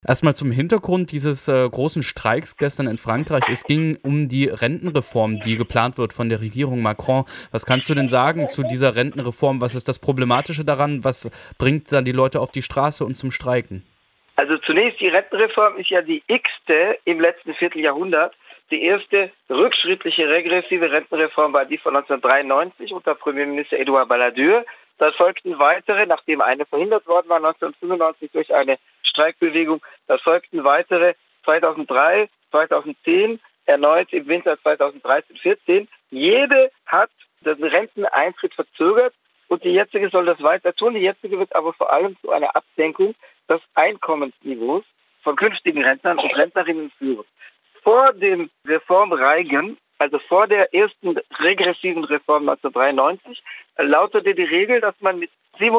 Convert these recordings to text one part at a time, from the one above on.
Erstmal zum Hintergrund dieses großen Streiks gestern in Frankreich. Es ging um die Rentenreform, die geplant wird von der Regierung Macron. Was kannst du denn sagen zu dieser Rentenreform? Was ist das Problematische daran? Was bringt dann die Leute auf die Straße und zum Streiken? Also zunächst, die Rentenreform ist ja die x-te im letzten Vierteljahrhundert. Die erste rückschrittliche regressive Rentenreform war die von 1993 unter Premierminister Edouard Balladur. Da folgten weitere, nachdem eine verhindert worden war 1995 durch eine Streikbewegung. Da folgten weitere 2003, 2010, erneut im Winter 2013-14. Jede hat den Renteneintritt verzögert und die jetzige soll das weiter tun. Die jetzige wird aber vor allem zu einer Absenkung des Einkommensniveaus von künftigen Rentnern und Rentnerinnen führen. Vor dem Reformreigen, also vor der ersten regressiven Reform 1993, lautete die Regel, dass man mit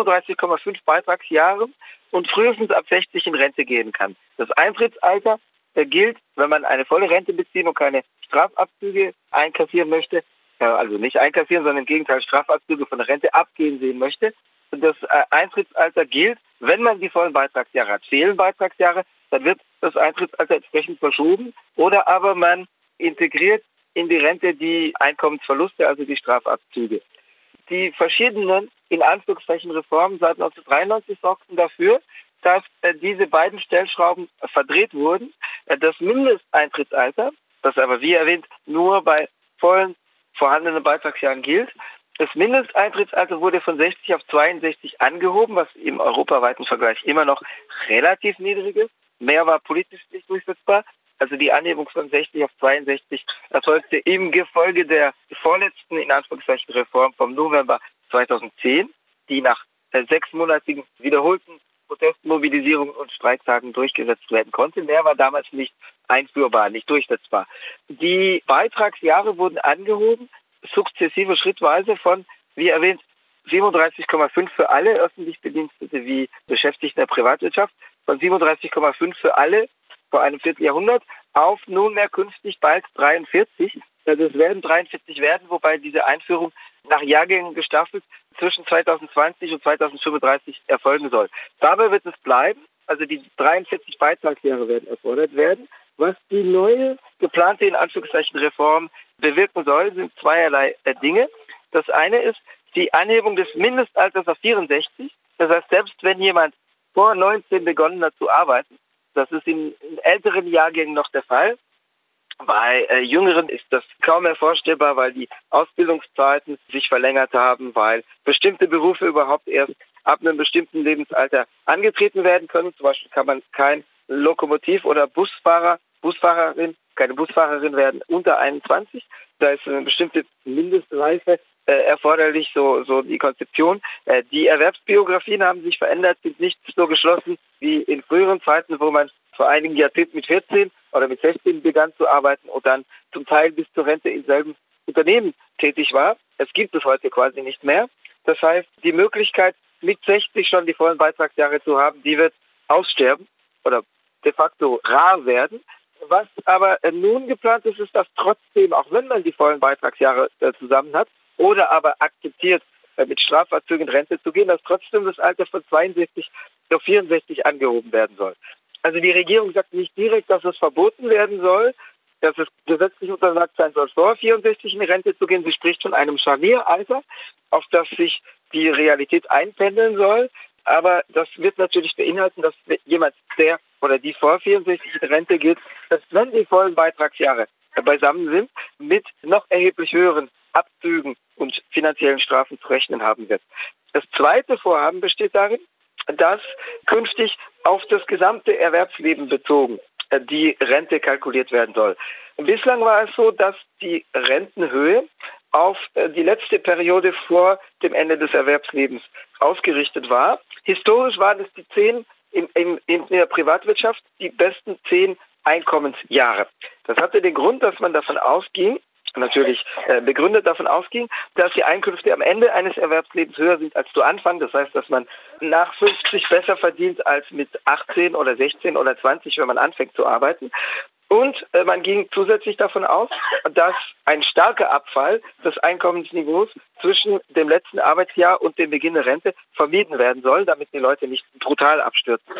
37,5 Beitragsjahren und frühestens ab 60 in Rente gehen kann. Das Eintrittsalter gilt, wenn man eine volle Rente beziehen und keine Strafabzüge einkassieren möchte, also nicht einkassieren, sondern im Gegenteil Strafabzüge von der Rente abgehen sehen möchte. Und das Eintrittsalter gilt, wenn man die vollen Beitragsjahre hat. Fehlen Beitragsjahre, dann wird das Eintrittsalter entsprechend verschoben oder aber man integriert in die Rente die Einkommensverluste, also die Strafabzüge. Die verschiedenen, in Anführungszeichen, Reformen seit 1993 sorgten dafür, dass diese beiden Stellschrauben verdreht wurden. Das Mindesteintrittsalter, das aber wie erwähnt nur bei vollen vorhandenen Beitragsjahren gilt, das Mindesteintrittsalter wurde von 60 auf 62 angehoben, was im europaweiten Vergleich immer noch relativ niedrig ist. Mehr war politisch nicht durchsetzbar. Also die Anhebung von 60 auf 62 erfolgte im Gefolge der vorletzten, in Anführungszeichen, Reform vom November 2010, die nach 6-monatigen wiederholten Protestmobilisierungen und Streiktagen durchgesetzt werden konnte. Mehr war damals nicht einführbar, nicht durchsetzbar. Die Beitragsjahre wurden angehoben, sukzessive, schrittweise von, wie erwähnt, 37,5 für alle öffentlich Bedienstete wie Beschäftigte der Privatwirtschaft, von 37,5 für alle vor einem Vierteljahrhundert auf nunmehr künftig bald 43. Also es werden 43 werden, wobei diese Einführung nach Jahrgängen gestaffelt zwischen 2020 und 2035 erfolgen soll. Dabei wird es bleiben, also die 43 Beitragsjahre werden erfordert werden. Was die neue geplante, in Anführungszeichen, Reform bewirken soll, sind zweierlei Dinge. Das eine ist die Anhebung des Mindestalters auf 64. Das heißt, selbst wenn jemand vor 19 begonnen hat zu arbeiten, das ist in älteren Jahrgängen noch der Fall. Bei Jüngeren ist das kaum mehr vorstellbar, weil die Ausbildungszeiten sich verlängert haben, weil bestimmte Berufe überhaupt erst ab einem bestimmten Lebensalter angetreten werden können. Zum Beispiel kann man kein Lokomotiv- oder keine Busfahrerin werden unter 21. Da ist eine bestimmte Mindestreife erforderlich, so die Konzeption. Die Erwerbsbiografien haben sich verändert, sind nicht so geschlossen wie in früheren Zeiten, wo man vor einigen Jahrzehnten mit 14 oder mit 16 begann zu arbeiten und dann zum Teil bis zur Rente im selben Unternehmen tätig war. Es gibt es heute quasi nicht mehr. Das heißt, die Möglichkeit, mit 60 schon die vollen Beitragsjahre zu haben, die wird aussterben oder de facto rar werden. Was aber nun geplant ist, ist, dass trotzdem, auch wenn man die vollen Beitragsjahre zusammen hat oder aber akzeptiert, mit Strafabzügen in Rente zu gehen, dass trotzdem das Alter von 62 auf 64 angehoben werden soll. Also die Regierung sagt nicht direkt, dass es verboten werden soll, dass es gesetzlich untersagt sein soll, vor 64 in die Rente zu gehen. Sie spricht von einem Scharnieralter, auf das sich die Realität einpendeln soll. Aber das wird natürlich beinhalten, dass jemand, der oder die vor 64 in Rente geht, dass wenn die vollen Beitragsjahre beisammen sind, mit noch erheblich höheren Abzügen und finanziellen Strafen zu rechnen haben wird. Das zweite Vorhaben besteht darin, dass künftig auf das gesamte Erwerbsleben bezogen die Rente kalkuliert werden soll. Bislang war es so, dass die Rentenhöhe auf die letzte Periode vor dem Ende des Erwerbslebens ausgerichtet war. Historisch waren es die 10 in der Privatwirtschaft die besten 10 Einkommensjahre. Das hatte den Grund, dass man davon ausging, natürlich begründet davon ausging, dass die Einkünfte am Ende eines Erwerbslebens höher sind als zu Anfang. Das heißt, dass man nach 50 besser verdient als mit 18 oder 16 oder 20, wenn man anfängt zu arbeiten. Und man ging zusätzlich davon aus, dass ein starker Abfall des Einkommensniveaus zwischen dem letzten Arbeitsjahr und dem Beginn der Rente vermieden werden soll, damit die Leute nicht brutal abstürzen.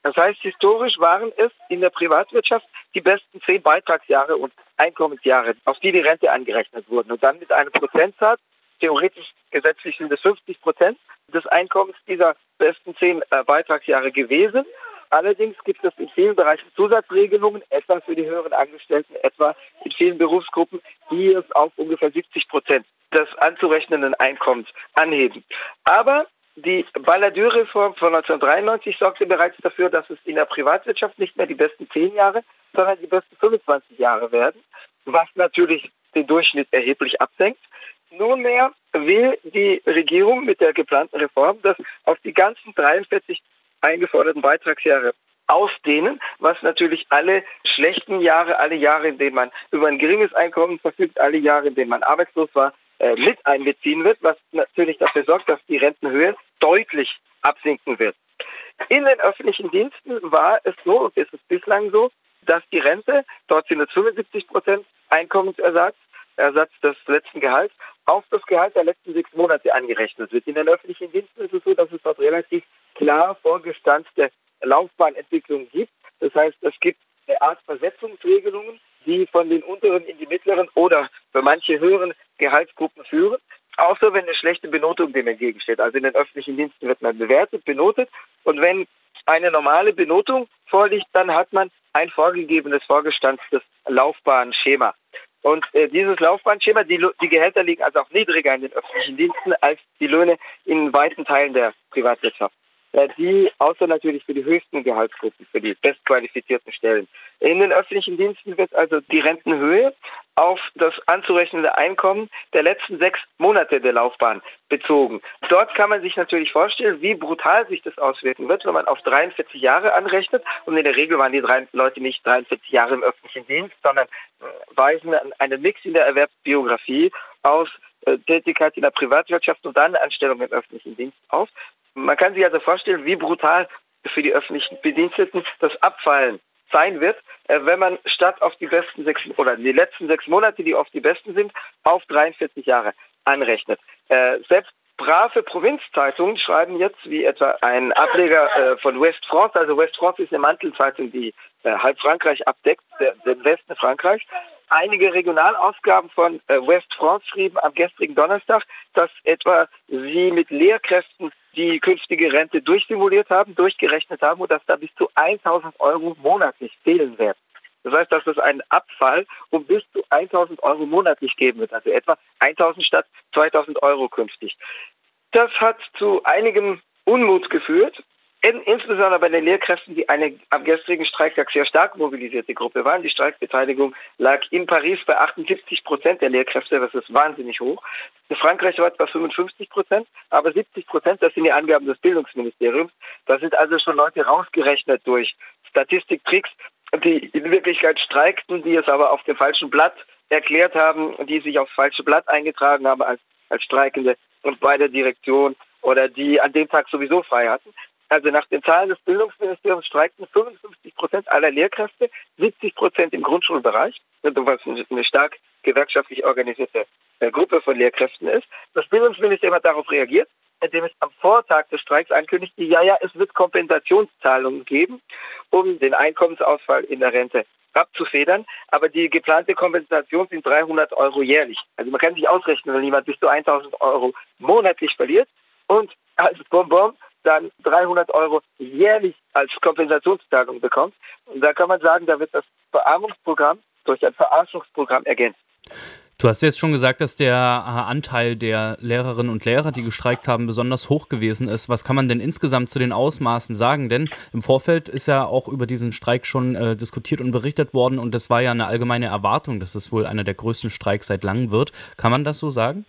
Das heißt, historisch waren es in der Privatwirtschaft die besten 10 Beitragsjahre und Einkommensjahre, auf die die Rente angerechnet wurden. Und dann mit einem Prozentsatz, theoretisch gesetzlich sind es 50% des Einkommens dieser besten 10 Beitragsjahre gewesen. Allerdings gibt es in vielen Bereichen Zusatzregelungen, etwa für die höheren Angestellten, etwa in vielen Berufsgruppen, die es auf ungefähr 70% des anzurechnenden Einkommens anheben. Aber die Balladur-Reform von 1993 sorgte bereits dafür, dass es in der Privatwirtschaft nicht mehr die besten 10 Jahre, sondern die besten 25 Jahre werden, was natürlich den Durchschnitt erheblich absenkt. Nunmehr will die Regierung mit der geplanten Reform das auf die ganzen 43 eingeforderten Beitragsjahre ausdehnen, was natürlich alle schlechten Jahre, alle Jahre, in denen man über ein geringes Einkommen verfügt, alle Jahre, in denen man arbeitslos war, mit einbeziehen wird, was natürlich dafür sorgt, dass die Rentenhöhe deutlich absinken wird. In den öffentlichen Diensten war es so und ist es bislang so, dass die Rente, dort sind es 75% Einkommensersatz, Ersatz des letzten Gehalts, auf das Gehalt der letzten 6 Monate angerechnet wird. In den öffentlichen Diensten ist es so, dass es dort relativ klar vorgestanzte Laufbahnentwicklungen gibt. Das heißt, es gibt eine Art Versetzungsregelungen, die von den unteren in die mittleren oder für manche höheren Gehaltsgruppen führen. Außer wenn eine schlechte Benotung dem entgegensteht. Also in den öffentlichen Diensten wird man bewertet, benotet. Und wenn eine normale Benotung vorliegt, dann hat man ein vorgegebenes, vorgestanztes Laufbahnschema. Und dieses Laufbahnschema, die Gehälter liegen also auch niedriger in den öffentlichen Diensten als die Löhne in weiten Teilen der Privatwirtschaft. Die, außer natürlich für die höchsten Gehaltsgruppen, für die bestqualifizierten Stellen. In den öffentlichen Diensten wird also die Rentenhöhe auf das anzurechnende Einkommen der letzten 6 Monate der Laufbahn bezogen. Dort kann man sich natürlich vorstellen, wie brutal sich das auswirken wird, wenn man auf 43 Jahre anrechnet. Und in der Regel waren die Leute nicht 43 Jahre im öffentlichen Dienst, sondern weisen einen Mix in der Erwerbsbiografie aus Tätigkeit in der Privatwirtschaft und dann Anstellung im öffentlichen Dienst auf. Man kann sich also vorstellen, wie brutal für die öffentlichen Bediensteten das Abfallen sein wird, wenn man statt auf die besten 6 oder die letzten 6 Monate, die oft die besten sind, auf 43 Jahre anrechnet. Selbst brave Provinzzeitungen schreiben jetzt, wie etwa ein Ableger von West France, also West France ist eine Mantelzeitung, die halb Frankreich abdeckt, den Westen Frankreichs. Einige Regionalausgaben von West France schrieben am gestrigen Donnerstag, dass etwa sie mit Lehrkräften die künftige Rente durchsimuliert haben, durchgerechnet haben und dass da bis zu 1.000 Euro monatlich fehlen werden. Das heißt, dass es einen Abfall um bis zu 1.000 Euro monatlich geben wird, also etwa 1.000 statt 2.000 Euro künftig. Das hat zu einigem Unmut geführt, insbesondere bei den Lehrkräften, die eine am gestrigen Streiktag sehr stark mobilisierte Gruppe waren. Die Streikbeteiligung lag in Paris bei 78% der Lehrkräfte, das ist wahnsinnig hoch. In Frankreich war es bei 55%, aber 70%, das sind die Angaben des Bildungsministeriums. Da sind also schon Leute rausgerechnet durch Statistiktricks, die in Wirklichkeit streikten, die es aber auf dem falschen Blatt erklärt haben, die sich aufs falsche Blatt eingetragen haben als Streikende und bei der Direktion oder die an dem Tag sowieso frei hatten. Also nach den Zahlen des Bildungsministeriums streikten 55% aller Lehrkräfte, 70% im Grundschulbereich, was eine stark gewerkschaftlich organisierte Gruppe von Lehrkräften ist. Das Bildungsministerium hat darauf reagiert, indem es am Vortag des Streiks ankündigte, es wird Kompensationszahlungen geben, um den Einkommensausfall in der Rente abzufedern. Aber die geplante Kompensation sind 300 Euro jährlich. Also man kann sich ausrechnen, wenn jemand bis zu 1.000 Euro monatlich verliert und als Bonbon dann 300 Euro jährlich als Kompensationszahlung bekommt. Und da kann man sagen, da wird das Verarmungsprogramm durch ein Verarschungsprogramm ergänzt. Du hast jetzt schon gesagt, dass der Anteil der Lehrerinnen und Lehrer, die gestreikt haben, besonders hoch gewesen ist. Was kann man denn insgesamt zu den Ausmaßen sagen? Denn im Vorfeld ist ja auch über diesen Streik schon diskutiert und berichtet worden und das war ja eine allgemeine Erwartung, dass es wohl einer der größten Streiks seit langem wird. Kann man das so sagen?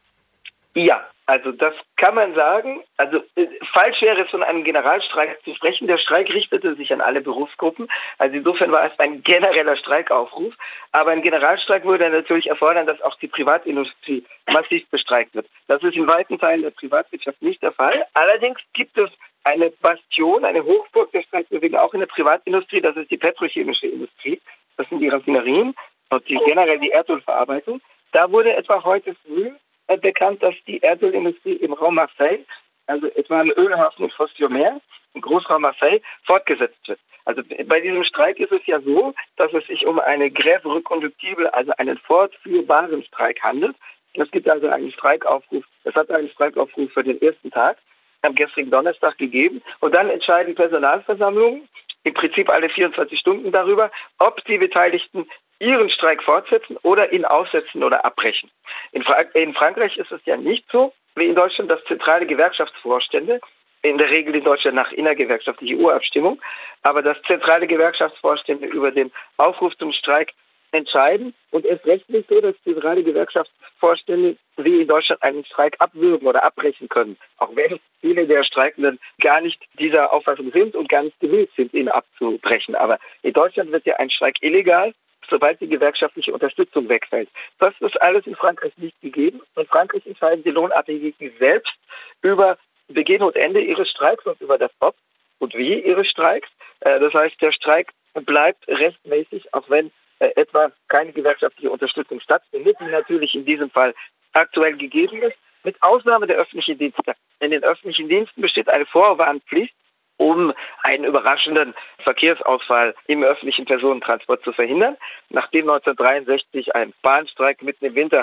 Ja, also das kann man sagen. Also falsch wäre es, von einem Generalstreik zu sprechen. Der Streik richtete sich an alle Berufsgruppen. Also insofern war es ein genereller Streikaufruf. Aber ein Generalstreik würde natürlich erfordern, dass auch die Privatindustrie massiv bestreikt wird. Das ist in weiten Teilen der Privatwirtschaft nicht der Fall. Allerdings gibt es eine Bastion, eine Hochburg der Streikbewegung auch in der Privatindustrie. Das ist die petrochemische Industrie. Das sind die Raffinerien und generell die Erdölverarbeitung. Da wurde etwa heute früh bekannt, dass die Erdölindustrie im Raum Marseille, also etwa im Ölhafen in Fos-sur-Mer, im Großraum Marseille fortgesetzt wird. Also bei diesem Streik ist es ja so, dass es sich um eine Grève reconductible, also einen fortführbaren Streik handelt. Es gibt also einen Streikaufruf. Es hat einen Streikaufruf für den ersten Tag am gestrigen Donnerstag gegeben. Und dann entscheiden Personalversammlungen im Prinzip alle 24 Stunden darüber, ob die Beteiligten ihren Streik fortsetzen oder ihn aussetzen oder abbrechen. In Frankreich ist es ja nicht so wie in Deutschland, dass zentrale Gewerkschaftsvorstände, in der Regel in Deutschland nach innergewerkschaftlicher Urabstimmung, aber dass zentrale Gewerkschaftsvorstände über den Aufruf zum Streik entscheiden und erst recht nicht so, dass zentrale Gewerkschaftsvorstände wie in Deutschland einen Streik abwürgen oder abbrechen können, auch wenn viele der Streikenden gar nicht dieser Auffassung sind und gar nicht gewillt sind, ihn abzubrechen. Aber in Deutschland wird ja ein Streik illegal, sobald die gewerkschaftliche Unterstützung wegfällt. Das ist alles in Frankreich nicht gegeben. In Frankreich entscheiden die Lohnabhängigen selbst über Beginn und Ende ihres Streiks und über das Ob und Wie ihres Streiks. Das heißt, der Streik bleibt rechtmäßig, auch wenn etwa keine gewerkschaftliche Unterstützung stattfindet, die natürlich in diesem Fall aktuell gegeben ist, mit Ausnahme der öffentlichen Dienste. In den öffentlichen Diensten besteht eine Vorwarnpflicht, um einen überraschenden Verkehrsausfall im öffentlichen Personentransport zu verhindern. Nachdem 1963 ein Bahnstreik mitten im Winter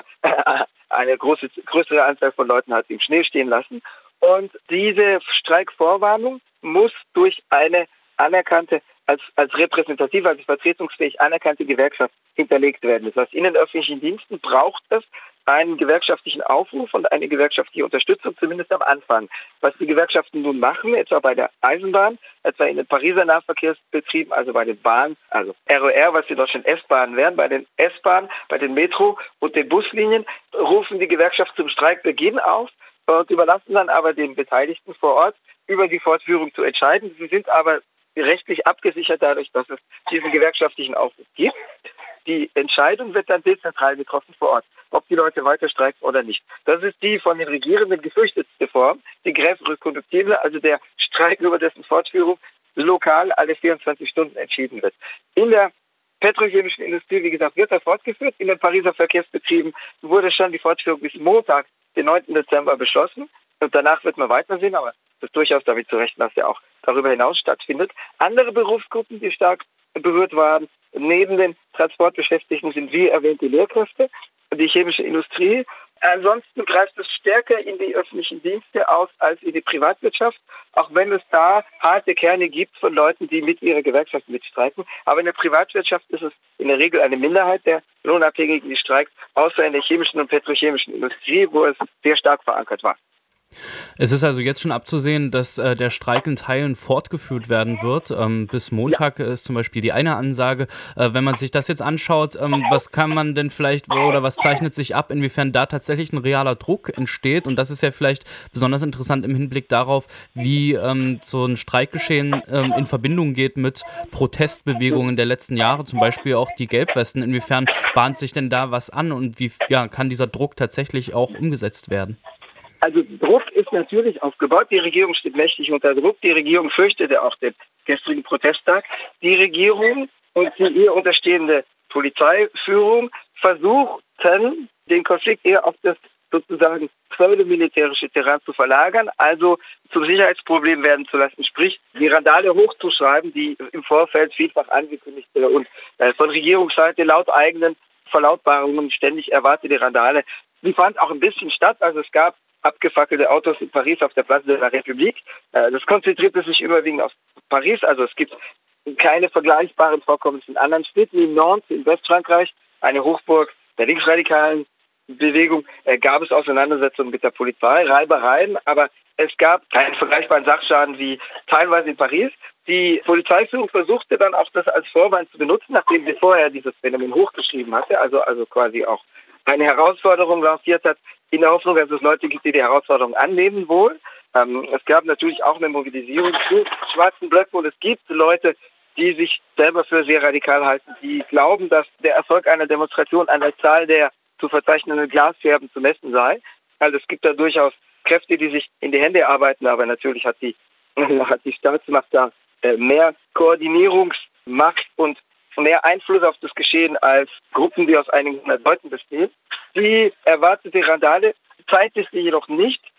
eine größere Anzahl von Leuten hat im Schnee stehen lassen. Und diese Streikvorwarnung muss durch eine anerkannte, als repräsentative, als vertretungsfähig anerkannte Gewerkschaft hinterlegt werden. Das heißt, in den öffentlichen Diensten braucht es einen gewerkschaftlichen Aufruf und eine gewerkschaftliche Unterstützung, zumindest am Anfang. Was die Gewerkschaften nun machen, etwa bei der Eisenbahn, etwa in den Pariser Nahverkehrsbetrieben, also bei den Bahnen, also RER, was in Deutschland S-Bahnen wären, bei den S-Bahnen, bei den Metro- und den Buslinien, rufen die Gewerkschaft zum Streikbeginn auf und überlassen dann aber den Beteiligten vor Ort über die Fortführung zu entscheiden. Sie sind aber rechtlich abgesichert dadurch, dass es diesen gewerkschaftlichen Aufruf gibt. Die Entscheidung wird dann dezentral getroffen vor Ort, ob die Leute weiter streiken oder nicht. Das ist die von den Regierenden gefürchtetste Form, die Grève reconductible, also der Streik, über dessen Fortführung lokal alle 24 Stunden entschieden wird. In der petrochemischen Industrie, wie gesagt, wird das fortgeführt. In den Pariser Verkehrsbetrieben wurde schon die Fortführung bis Montag, den 9. Dezember, beschlossen. Und danach wird man weitersehen, aber es ist durchaus damit zu rechnen, dass ja auch darüber hinaus stattfindet. Andere Berufsgruppen, die stark berührt waren, neben den Transportbeschäftigten, sind wie erwähnt die Lehrkräfte, die chemische Industrie. Ansonsten greift es stärker in die öffentlichen Dienste aus als in die Privatwirtschaft, auch wenn es da harte Kerne gibt von Leuten, die mit ihrer Gewerkschaft mitstreiken. Aber in der Privatwirtschaft ist es in der Regel eine Minderheit der Lohnabhängigen, die streikt, außer in der chemischen und petrochemischen Industrie, wo es sehr stark verankert war. Es ist also jetzt schon abzusehen, dass der Streik in Teilen fortgeführt werden wird. Bis Montag ist zum Beispiel die eine Ansage. Wenn man sich das jetzt anschaut, was kann man denn vielleicht oder was zeichnet sich ab, inwiefern da tatsächlich ein realer Druck entsteht? Und das ist ja vielleicht besonders interessant im Hinblick darauf, wie so ein Streikgeschehen in Verbindung geht mit Protestbewegungen der letzten Jahre, zum Beispiel auch die Gelbwesten. Inwiefern bahnt sich denn da was an und wie kann dieser Druck tatsächlich auch umgesetzt werden? Also Druck ist natürlich aufgebaut. Die Regierung steht mächtig unter Druck. Die Regierung fürchtete auch den gestrigen Protesttag. Die Regierung und die ihr unterstehende Polizeiführung versuchten, den Konflikt eher auf das sozusagen pseudomilitärische Terrain zu verlagern, also zum Sicherheitsproblem werden zu lassen, sprich die Randale hochzuschreiben, die im Vorfeld vielfach angekündigt und von Regierungsseite laut eigenen Verlautbarungen ständig erwartete Randale. Die fand auch ein bisschen statt, also es gab abgefackelte Autos in Paris auf der Place de la République. Das konzentrierte sich überwiegend auf Paris, also es gibt keine vergleichbaren Vorkommnisse in anderen Städten. In Nantes, in Westfrankreich, eine Hochburg der linksradikalen Bewegung, gab es Auseinandersetzungen mit der Polizei, Reibereien, aber es gab keinen vergleichbaren Sachschaden wie teilweise in Paris. Die Polizeiführung versuchte dann auch das als Vorwand zu benutzen, nachdem sie vorher dieses Phänomen hochgeschrieben hatte, also quasi auch eine Herausforderung lanciert hat, in der Hoffnung, dass es Leute gibt, die die Herausforderung annehmen wollen. Es gab natürlich auch eine Mobilisierung zu schwarzen Blöcken und es gibt Leute, die sich selber für sehr radikal halten, die glauben, dass der Erfolg einer Demonstration an der Zahl der zu verzeichnenden Glasscherben zu messen sei. Also es gibt da durchaus Kräfte, die sich in die Hände arbeiten, aber natürlich hat die Staatsmacht da mehr Koordinierungsmacht und mehr Einfluss auf das Geschehen als Gruppen, die aus einigen hundert Leuten bestehen. Die erwartete Randale zeigte sich jedoch nicht.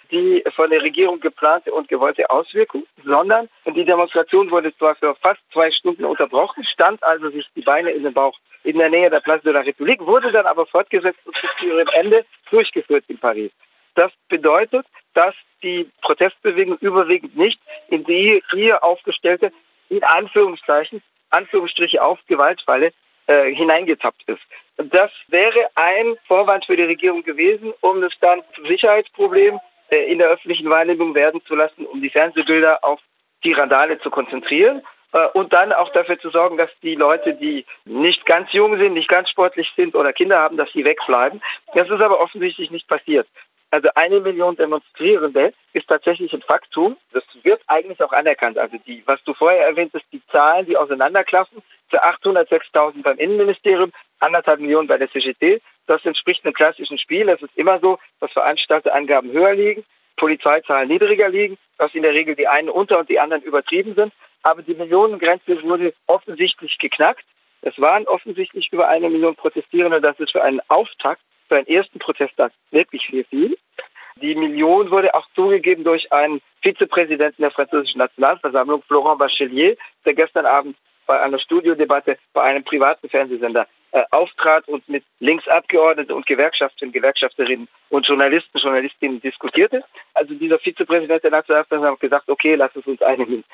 die von der Regierung geplante und gewollte Auswirkung, sondern die Demonstration wurde zwar für fast 2 Stunden unterbrochen, stand also sich die Beine in den Bauch in der Nähe der Place de la République, wurde dann aber fortgesetzt und bis zu ihrem Ende durchgeführt in Paris. Das bedeutet, dass die Protestbewegung überwiegend nicht in die hier aufgestellte, in Anführungsstriche auf Gewaltfalle hineingetappt ist. Das wäre ein Vorwand für die Regierung gewesen, um es dann zum Sicherheitsproblem in der öffentlichen Wahrnehmung werden zu lassen, um die Fernsehbilder auf die Randale zu konzentrieren und dann auch dafür zu sorgen, dass die Leute, die nicht ganz jung sind, nicht ganz sportlich sind oder Kinder haben, dass sie wegbleiben. Das ist aber offensichtlich nicht passiert. Also 1 Million Demonstrierende ist tatsächlich ein Faktum. Das wird eigentlich auch anerkannt. Also was du vorher erwähnt hast, die Zahlen, die auseinanderklaffen, für 806.000 beim Innenministerium, 1,5 Millionen bei der CGT. Das entspricht einem klassischen Spiel. Es ist immer so, dass Veranstalterangaben höher liegen, Polizeizahlen niedriger liegen, dass in der Regel die einen unter und die anderen übertrieben sind. Aber die Millionengrenze wurde offensichtlich geknackt. Es waren offensichtlich über 1 Million Protestierende. Das ist für einen Auftakt, für einen ersten Protesttag wirklich viel. Die Million wurde auch zugegeben durch einen Vizepräsidenten der französischen Nationalversammlung, Florent Bachelier, der gestern Abend bei einer Studiodebatte bei einem privaten Fernsehsender auftrat und mit Linksabgeordneten und Gewerkschafterinnen und Journalistinnen diskutierte. Also dieser Vizepräsident der Nationalversammlung hat gesagt, okay, lasst es uns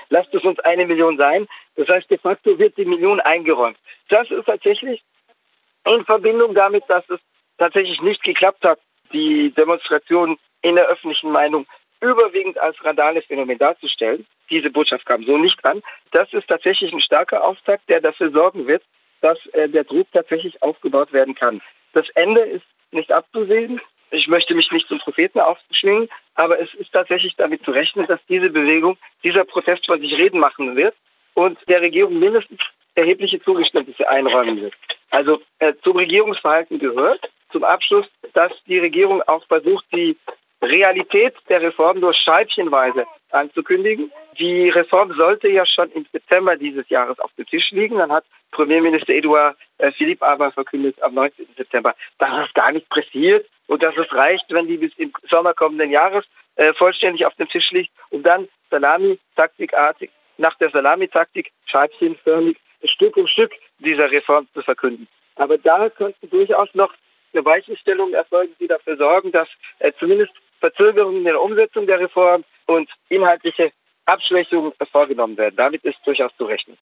1 Million sein. Das heißt, de facto wird die Million eingeräumt. Das ist tatsächlich in Verbindung damit, dass es tatsächlich nicht geklappt hat, die Demonstration in der öffentlichen Meinung überwiegend als randales Phänomen darzustellen. Diese Botschaft kam so nicht an. Das ist tatsächlich ein starker Auftakt, der dafür sorgen wird, dass der Druck tatsächlich aufgebaut werden kann. Das Ende ist nicht abzusehen. Ich möchte mich nicht zum Propheten aufschwingen, aber es ist tatsächlich damit zu rechnen, dass diese Bewegung, dieser Protest von sich reden machen wird und der Regierung mindestens erhebliche Zugeständnisse einräumen wird. Also zum Regierungsverhalten gehört zum Abschluss, dass die Regierung auch versucht, die Realität der Reform nur scheibchenweise anzukündigen. Die Reform sollte ja schon im September dieses Jahres auf dem Tisch liegen. Dann hat Premierminister Edouard Philippe aber verkündet am 19. September, dass es gar nicht pressiert und dass es reicht, wenn die bis im Sommer kommenden Jahres vollständig auf dem Tisch liegt, um dann Salami-taktikartig, nach der Salamitaktik scheibchenförmig Stück um Stück dieser Reform zu verkünden. Aber da könnten durchaus noch Weichenstellungen erfolgen, die dafür sorgen, dass zumindest Verzögerungen in der Umsetzung der Reform und inhaltliche Abschwächungen vorgenommen werden. Damit ist durchaus zu rechnen.